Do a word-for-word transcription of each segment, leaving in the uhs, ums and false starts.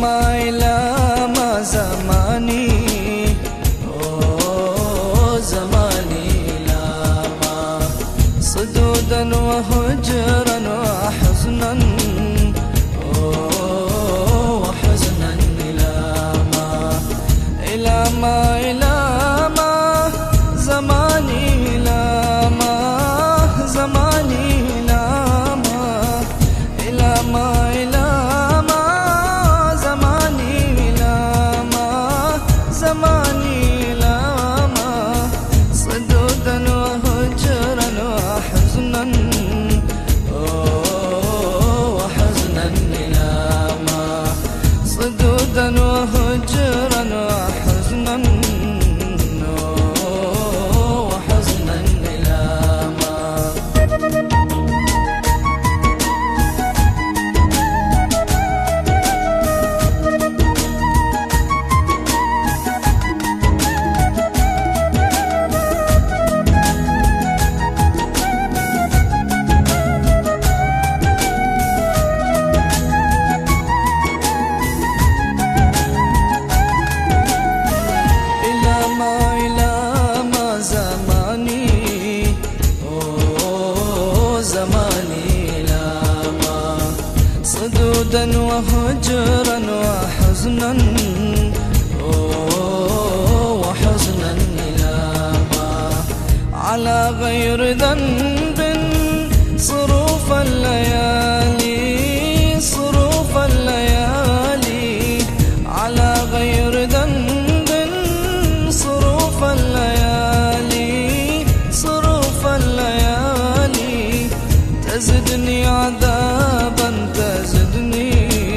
ما إلى ما زماني أوه زماني إلى ما صدودا وهجرا وحزنا أوه وحزنا إلى ما إلى ما إلى ما زماني إلى ما زماني إلى ما إلى ما إلى ما زماني إلى ما زماني إلى ما صدودا وهجرا وحزنا وحزنا إلى ما صدودا وهجرا وحزنا وحزنا إلى ما صدودا وهجرا وحزنا وحزنا إلى ما على غير ذنب صروف الليالي صروف الليالي على غير ذنب صروف الليالي صروف الليالي تزدني عذابا تزدني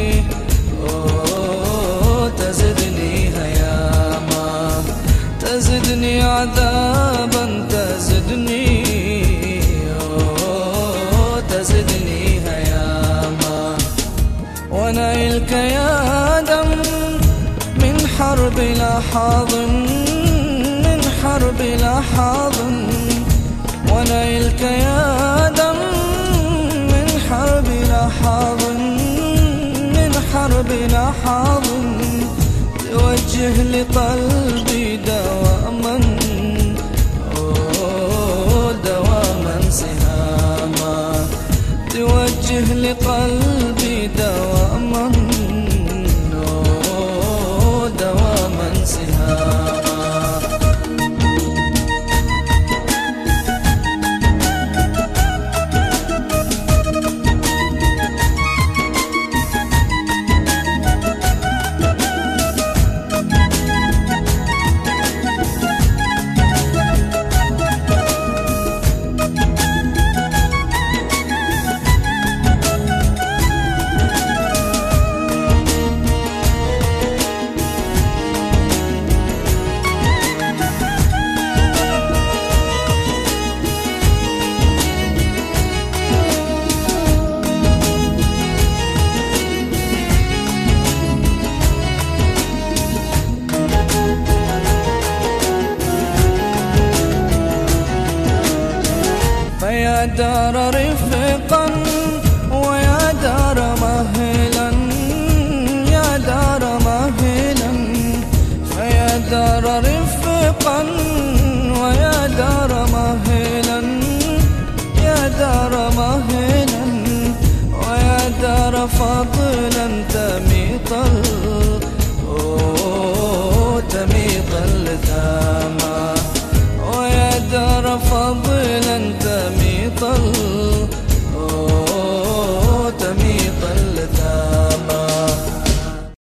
أوه تزدني هياما تزدني عذابا تزدني أوه تزدني هياما ونيلك يا دم من حرب لحاظ من حرب لحاظ ونيلك يا دم حرب لحاظ من حرب لحاظ توجه لقلبي دواما أوه دواما سهاما توجه لقلبي دواما أوه دواما سهاما فيا دار رفقا ويا دار مهلا يا دار مهلا فيا دار رفقا ويا دار مهلا يا دار مهلا ويا دار فضلا تميط أوه تميط اللثاما ويا دار فضلا